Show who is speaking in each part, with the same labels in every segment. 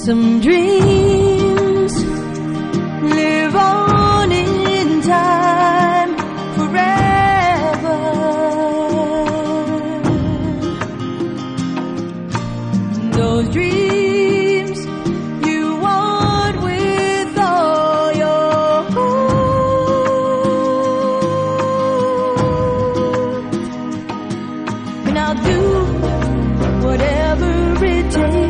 Speaker 1: Some dreams live on in time forever. Those dreams you want with all your heart. And I'll do whatever it takes.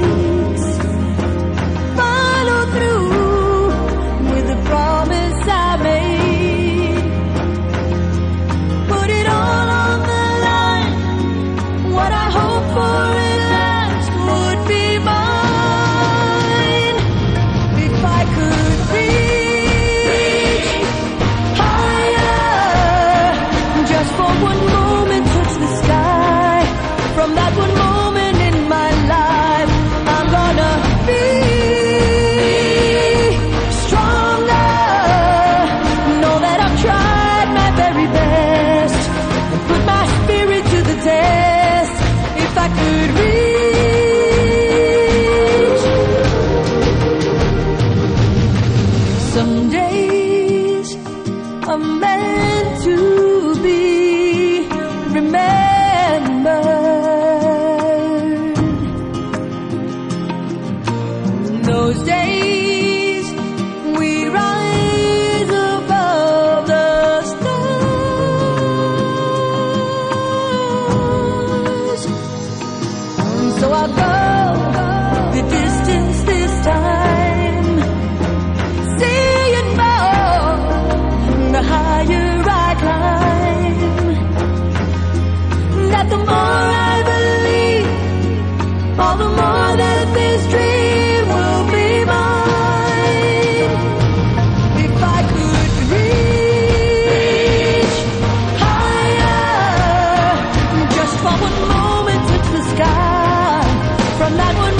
Speaker 1: Some days are meant to be remembered. Those days we rise above the stars. So I'll go the distance this time. The higher I climb, that the more I believe, all the more that this dream will be mine. If I could reach higher, just for one moment touch the sky, from that one